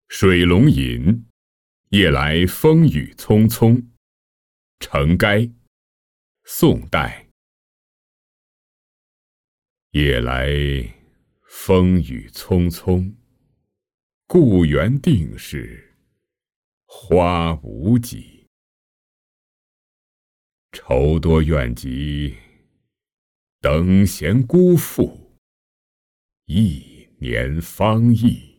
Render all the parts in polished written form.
水龙吟，夜来风雨匆匆。程该，宋代。夜来风雨匆匆，故园定是花无几。愁多怨极，等闲辜负，一年方益。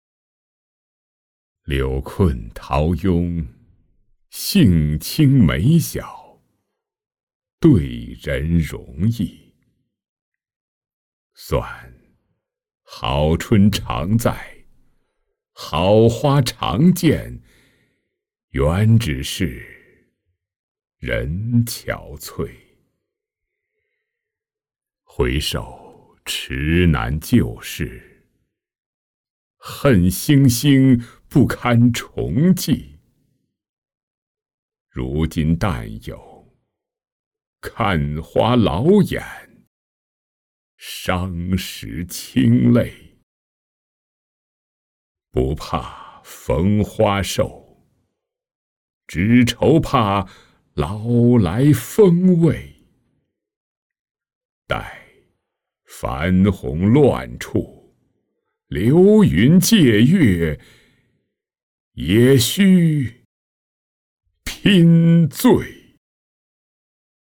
柳困桃拥，性轻美小，对人容易。算好春常在，好花常见，原只是人憔悴。回首迟难旧事，恨星星不堪重记。如今但有看花老眼，伤时清泪。不怕逢花瘦，只愁怕老来风味。待繁红乱处，流云借月，也须拼醉。